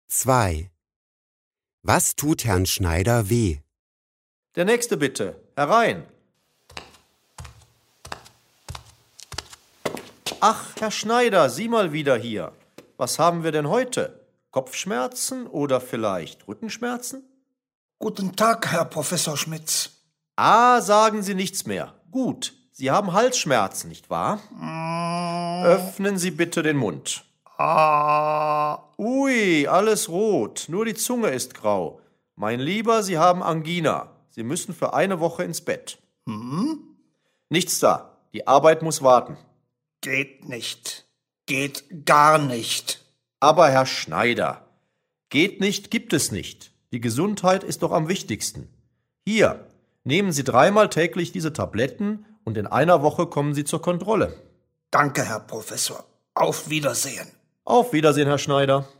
2. Was tut Herrn Schneider weh? Der nächste bitte. Herein. Ach, Herr Schneider, Sie mal wieder hier. Was haben wir denn heute? Kopfschmerzen oder vielleicht Rückenschmerzen? Guten Tag, Herr Professor Schmitz. Ah, sagen Sie nichts mehr. Gut, Sie haben Halsschmerzen, nicht wahr? Öffnen Sie bitte den Mund. Ui, alles rot, nur die Zunge ist grau. Mein Lieber, Sie haben Angina. Sie müssen für eine Woche ins Bett. Nichts da, die Arbeit muss warten. Geht nicht. Geht gar nicht. Aber Herr Schneider, geht nicht, gibt es nicht. Die Gesundheit ist doch am wichtigsten. Hier, nehmen Sie 3-mal täglich diese Tabletten und in einer Woche kommen Sie zur Kontrolle. Danke, Herr Professor. Auf Wiedersehen. Auf Wiedersehen, Herr Schneider.